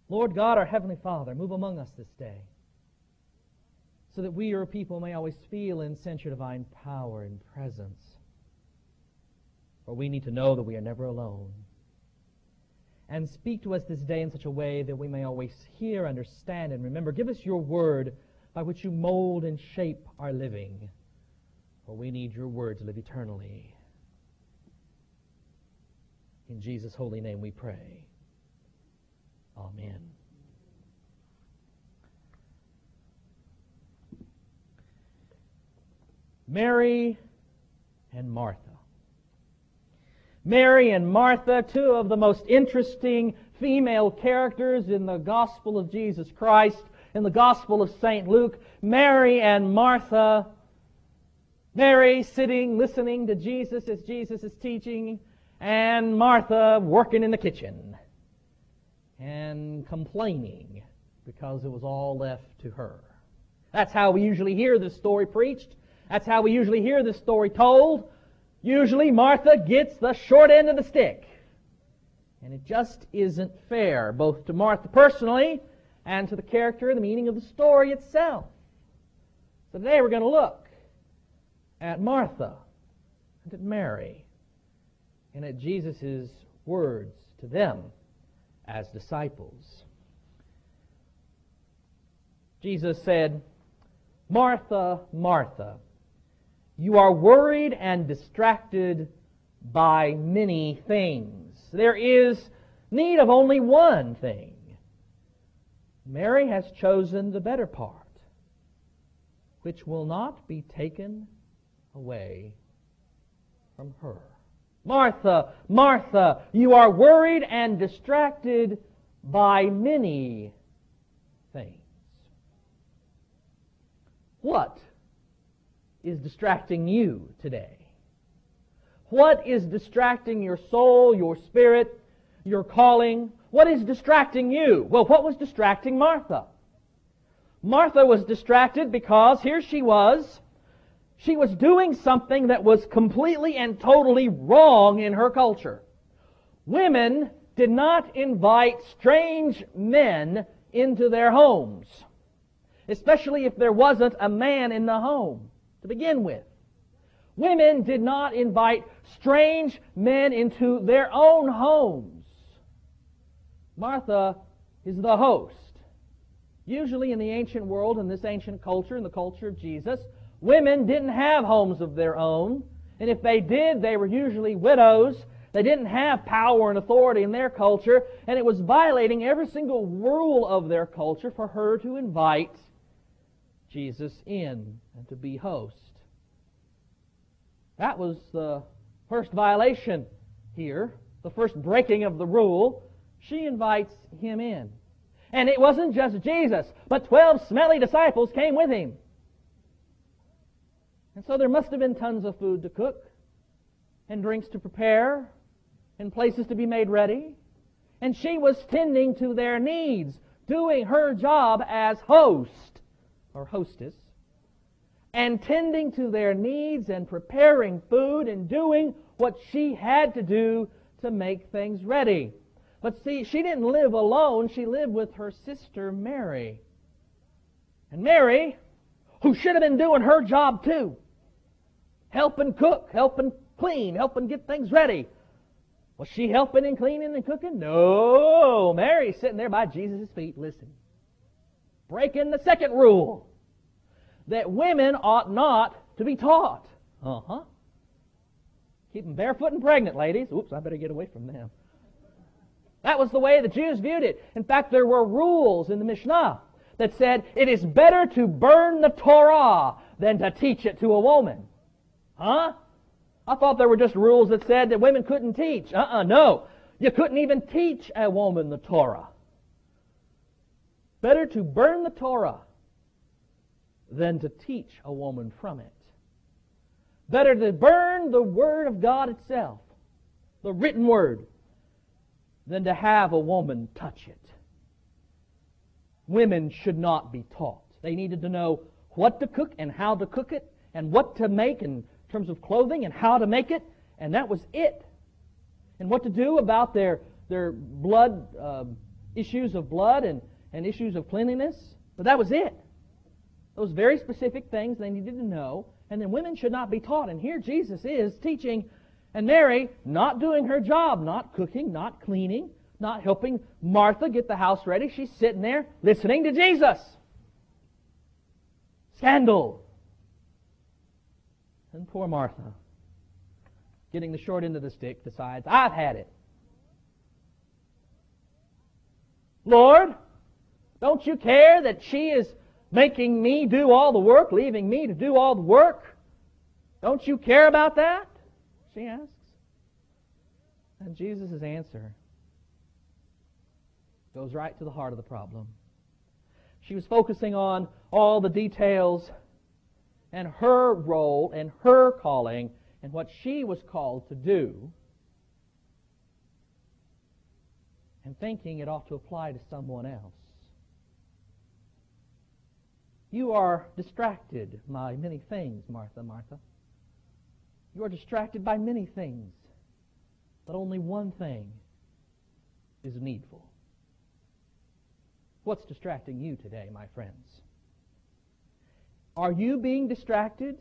Lord God, our Heavenly Father, move among us this day, so that we, your people, may always feel and sense your divine power and presence. For we need to know that we are never alone. And speak to us this day in such a way that we may always hear, understand, and remember. Give us your word by which you mold and shape our living. For we need your word to live eternally. In Jesus' holy name we pray. Amen. Mary and Martha. Mary and Martha, two of the most interesting female characters in the gospel of Jesus Christ, in the gospel of St. Luke. Mary and Martha. Mary sitting, listening to Jesus as Jesus is teaching, and Martha working in the kitchen and complaining because it was all left to her. That's how we usually hear this story preached. That's how we usually hear this story told. Usually Martha gets the short end of the stick. And it just isn't fair, both to Martha personally and to the character and the meaning of the story itself. So today we're going to look at Martha and at Mary and at Jesus' words to them as disciples. Jesus said, "Martha, Martha, you are worried and distracted by many things. There is need of only one thing. Mary has chosen the better part, which will not be taken away from her." Martha, Martha, you are worried and distracted by many things. What is distracting you today? What is distracting your soul, your spirit, your calling? What is distracting you? Well, what was distracting Martha? Martha was distracted because here she was doing something that was completely and totally wrong in her culture. Women did not invite strange men into their homes, especially if there wasn't a man in the home to begin with. Women did not invite strange men into their own homes. Martha is the host. Usually in the ancient world, in this ancient culture, in the culture of Jesus, women didn't have homes of their own. And if they did, they were usually widows. They didn't have power and authority in their culture. And it was violating every single rule of their culture for her to invite Jesus in and to be host. That was the first violation here, the first breaking of the rule. She invites him in. And it wasn't just Jesus, but 12 smelly disciples came with him. And so there must have been tons of food to cook, and drinks to prepare, and places to be made ready. And she was tending to their needs, doing her job as host or hostess, and tending to their needs and preparing food and doing what she had to do to make things ready. But see, she didn't live alone. She lived with her sister Mary. And Mary, who should have been doing her job too, helping cook, helping clean, helping get things ready. Was she helping and cleaning and cooking? No. Mary's sitting there by Jesus' feet listening. Breaking the second rule, that women ought not to be taught. Keep them barefoot and pregnant, ladies. Oops, I better get away from them. That was the way the Jews viewed it. In fact, there were rules in the Mishnah that said it is better to burn the Torah than to teach it to a woman. I thought there were just rules that said that women couldn't teach. No. You couldn't even teach a woman the Torah. Better to burn the Torah than to teach a woman from it. Better to burn the Word of God itself, the written Word, than to have a woman touch it. Women should not be taught. They needed to know what to cook and how to cook it, and what to make in terms of clothing and how to make it, and that was it. And what to do about their blood issues of blood and issues of cleanliness, but that was it. Those very specific things they needed to know, and then women should not be taught. And here Jesus is teaching, and Mary not doing her job, not cooking, not cleaning, not helping Martha get the house ready. She's sitting there listening to Jesus. Scandal. And poor Martha, getting the short end of the stick, decides, I've had it. Lord, don't you care that she is making me do all the work, leaving me to do all the work? Don't you care about that? She asks. And Jesus' answer goes right to the heart of the problem. She was focusing on all the details and her role and her calling and what she was called to do, and thinking it ought to apply to someone else. You are distracted by many things, Martha, Martha. You are distracted by many things, but only one thing is needful. What's distracting you today, my friends? Are you being distracted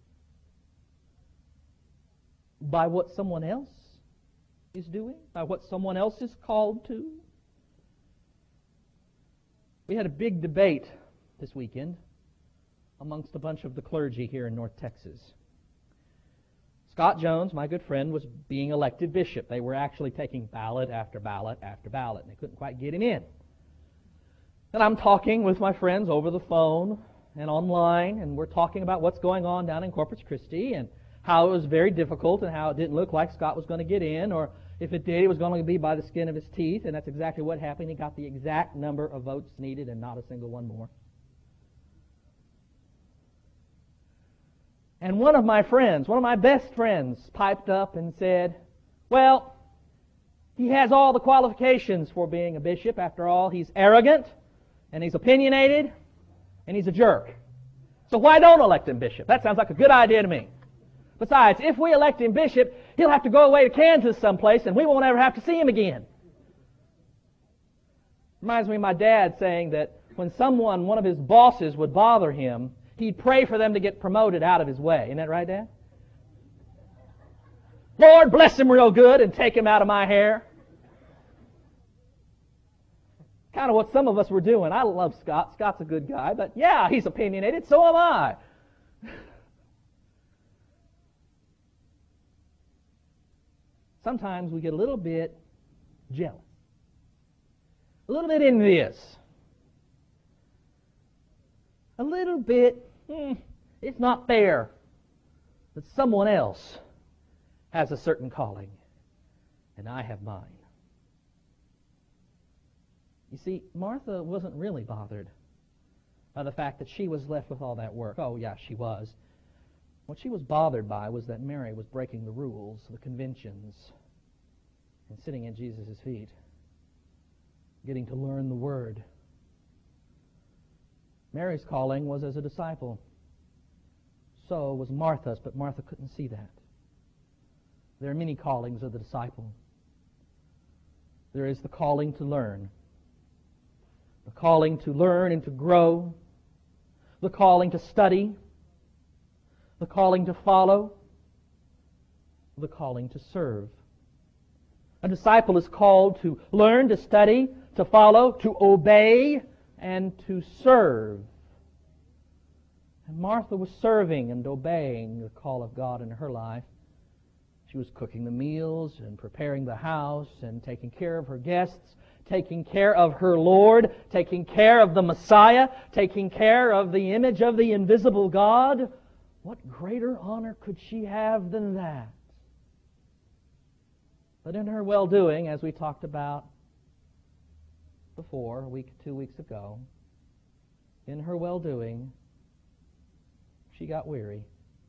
by what someone else is doing? By what someone else is called to? We had a big debate this weekend amongst a bunch of the clergy here in North Texas. Scott Jones, my good friend, was being elected bishop. They were actually taking ballot after ballot after ballot, and they couldn't quite get him in. And I'm talking with my friends over the phone and online, and we're talking about what's going on down in Corpus Christi and how it was very difficult and how it didn't look like Scott was going to get in, or if it did, it was going to be by the skin of his teeth, and that's exactly what happened. He got the exact number of votes needed and not a single one more. And one of my friends, one of my best friends, piped up and said, well, he has all the qualifications for being a bishop. After all, he's arrogant, and he's opinionated, and he's a jerk. So why don't elect him bishop? That sounds like a good idea to me. Besides, if we elect him bishop, he'll have to go away to Kansas someplace, and we won't ever have to see him again. Reminds me of my dad saying that when one of his bosses would bother him, he'd pray for them to get promoted out of his way. Isn't that right, Dad? Lord, bless him real good and take him out of my hair. Kind of what some of us were doing. I love Scott. Scott's a good guy, but yeah, he's opinionated, so am I. Sometimes we get a little bit jealous, a little bit envious, a little bit, it's not fair that someone else has a certain calling and I have mine. You see, Martha wasn't really bothered by the fact that she was left with all that work. Oh, yeah, she was. What she was bothered by was that Mary was breaking the rules, the conventions, and sitting at Jesus' feet, getting to learn the Word. Mary's calling was as a disciple. So was Martha's, but Martha couldn't see that. There are many callings of the disciple. There is the calling to learn, the calling to learn and to grow, the calling to study, the calling to follow, the calling to serve. A disciple is called to learn, to study, to follow, to obey, and to serve. And Martha was serving and obeying the call of God in her life. She was cooking the meals and preparing the house and taking care of her guests, taking care of her Lord, taking care of the Messiah, taking care of the image of the invisible God. What greater honor could she have than that? But in her well-doing, as we talked about before, 2 weeks ago, in her well-doing, she got weary.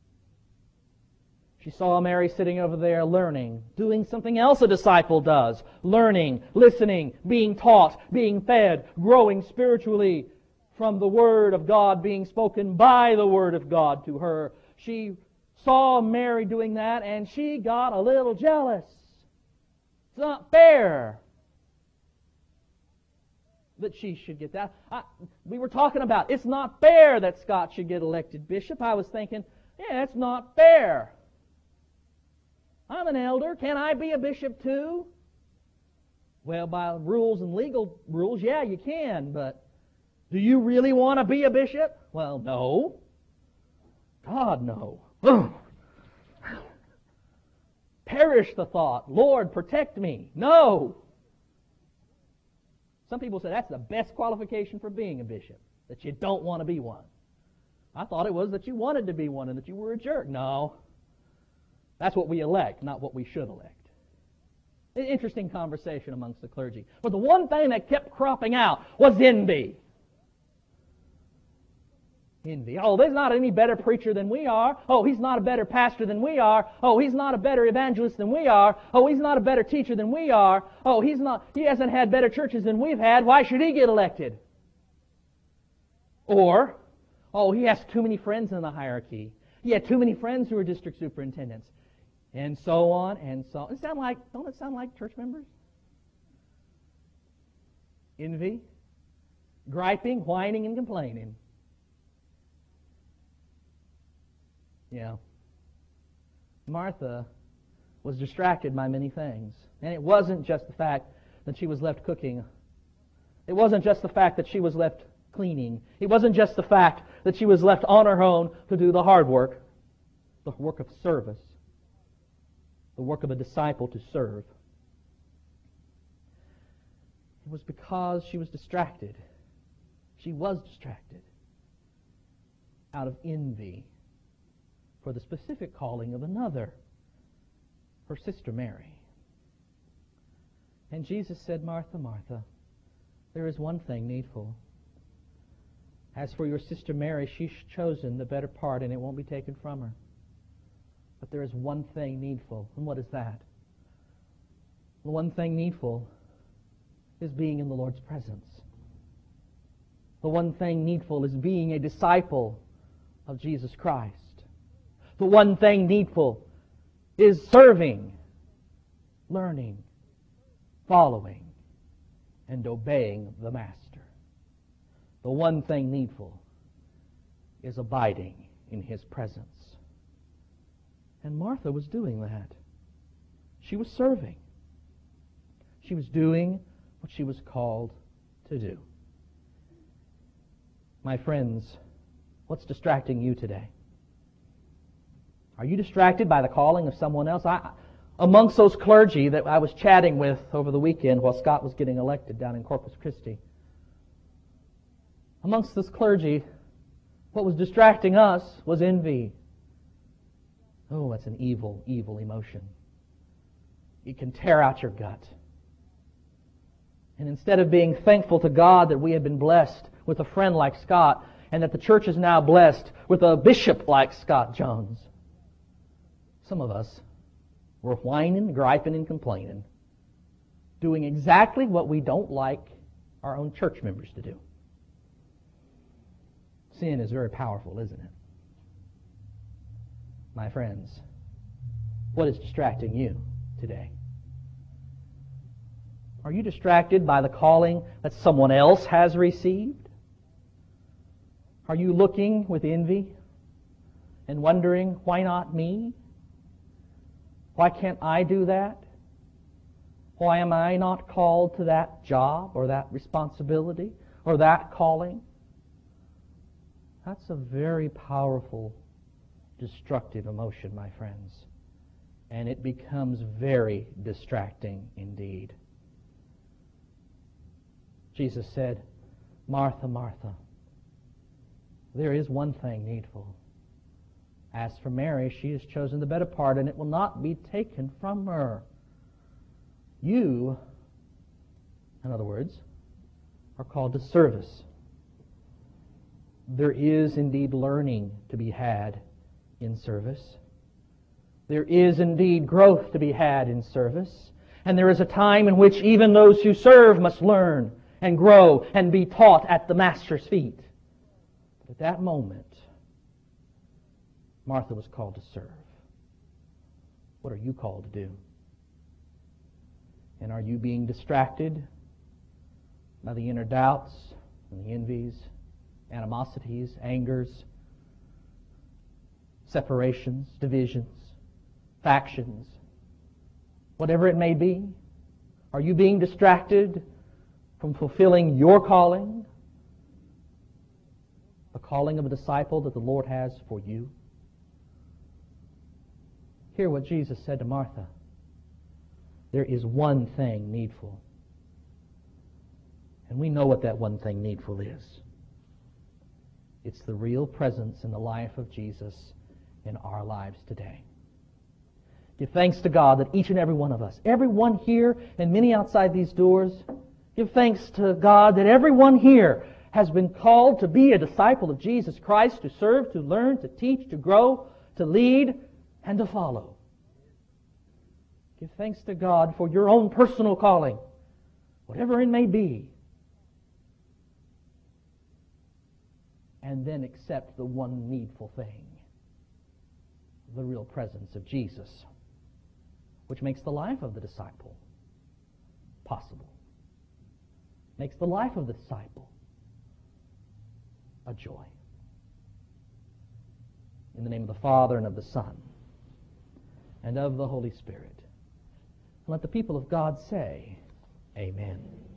She saw Mary sitting over there learning, doing something else a disciple does, learning, listening, being taught, being fed, growing spiritually from the Word of God being spoken by the Word of God to her. She saw Mary doing that, and she got a little jealous. It's not fair. that she should get that. We were talking about it's not fair that Scott should get elected bishop. I was thinking, yeah, it's not fair. I'm an elder. Can I be a bishop too? Well, by rules and legal rules, yeah, you can, but do you really want to be a bishop? Well, no. God, no. Perish the thought. Lord, protect me. No. Some people say that's the best qualification for being a bishop, that you don't want to be one. I thought it was that you wanted to be one and that you were a jerk. No. That's what we elect, not what we should elect. An interesting conversation amongst the clergy. But the one thing that kept cropping out was envy. Envy. Oh, there's not any better preacher than we are. Oh, he's not a better pastor than we are. Oh, he's not a better evangelist than we are. Oh, he's not a better teacher than we are. Oh, he hasn't had better churches than we've had. Why should he get elected? Or, oh, he has too many friends in the hierarchy. He had too many friends who are district superintendents. And so on and so on. Don't it sound like church members? Envy, griping, whining, and complaining. Yeah. Martha was distracted by many things. And it wasn't just the fact that she was left cooking. It wasn't just the fact that she was left cleaning. It wasn't just the fact that she was left on her own to do the hard work, the work of service, the work of a disciple to serve. It was because she was distracted. She was distracted out of envy for the specific calling of another, her sister Mary. And Jesus said, Martha, Martha, there is one thing needful. As for your sister Mary, she's chosen the better part, and it won't be taken from her. But there is one thing needful. And what is that? The one thing needful is being in the Lord's presence. The one thing needful is being a disciple of Jesus Christ. The one thing needful is serving, learning, following, and obeying the Master. The one thing needful is abiding in His presence. And Martha was doing that. She was serving. She was doing what she was called to do. My friends, what's distracting you today? Are you distracted by the calling of someone else? Amongst those clergy that I was chatting with over the weekend while Scott was getting elected down in Corpus Christi, amongst this clergy, what was distracting us was envy. Oh, that's an evil, evil emotion. It can tear out your gut. And instead of being thankful to God that we have been blessed with a friend like Scott, and that the church is now blessed with a bishop like Scott Jones, some of us were whining, griping, and complaining, doing exactly what we don't like our own church members to do. Sin is very powerful, isn't it? My friends, what is distracting you today? Are you distracted by the calling that someone else has received? Are you looking with envy and wondering, why not me? Why can't I do that? Why am I not called to that job or that responsibility or that calling? That's a very powerful, destructive emotion, my friends. And it becomes very distracting indeed. Jesus said, Martha, Martha, there is one thing needful. As for Mary, she has chosen the better part, and it will not be taken from her. You, in other words, are called to service. There is indeed learning to be had in service. There is indeed growth to be had in service. And there is a time in which even those who serve must learn and grow and be taught at the Master's feet. But at that moment, Martha was called to serve. What are you called to do? And are you being distracted by the inner doubts and the envies, animosities, angers, separations, divisions, factions, whatever it may be? Are you being distracted from fulfilling your calling, the calling of a disciple that the Lord has for you? Hear what Jesus said to Martha. There is one thing needful. And we know what that one thing needful is. It's the real presence in the life of Jesus in our lives today. Give thanks to God that each and every one of us, everyone here and many outside these doors, give thanks to God that everyone here has been called to be a disciple of Jesus Christ, to serve, to learn, to teach, to grow, to lead, and to follow. Give thanks to God for your own personal calling, whatever it may be. And then accept the one needful thing, the real presence of Jesus, which makes the life of the disciple possible. Makes the life of the disciple a joy. In the name of the Father, and of the Son, and of the Holy Spirit. Let the people of God say, Amen.